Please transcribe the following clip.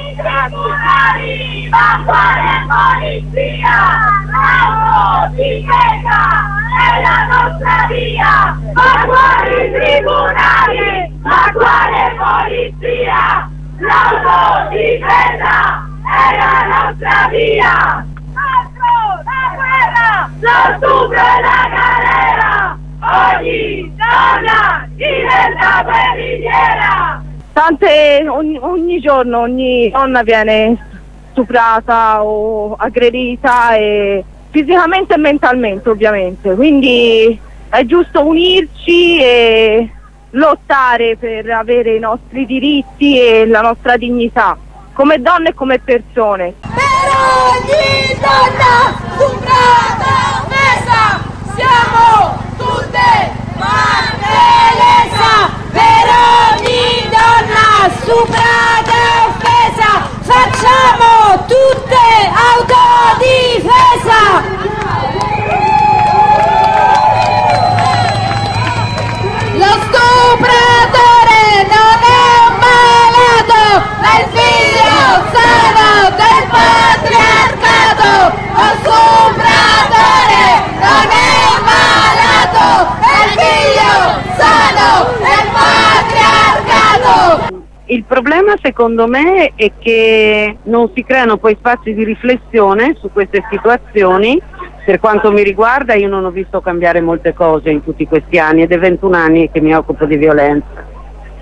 tribunali, ma quale polizia? L'autodifesa è la nostra via, ma quali tribunali, ma quale polizia? L'autodifesa è la nostra via. Altro la guerra, lo stupro e la galera, ogni donna diventa guerrigliera. Ogni giorno ogni donna viene stuprata o aggredita, e fisicamente e mentalmente ovviamente, quindi è giusto unirci e lottare per avere i nostri diritti e la nostra dignità come donne e come persone. Per ogni donna stuprata, offesa, siamo tutte parte lesa. Per ogni donna stuprata e offesa, facciamo tutte autodifesa. Lo stupratore non è un malato, ma il figlio sano del patriarcato. Lo stupratore non è un malato, è il figlio sano del patriarcato. Il problema secondo me è che non si creano poi spazi di riflessione su queste situazioni. Per quanto mi riguarda io non ho visto cambiare molte cose in tutti questi anni ed è 21 anni che mi occupo di violenza.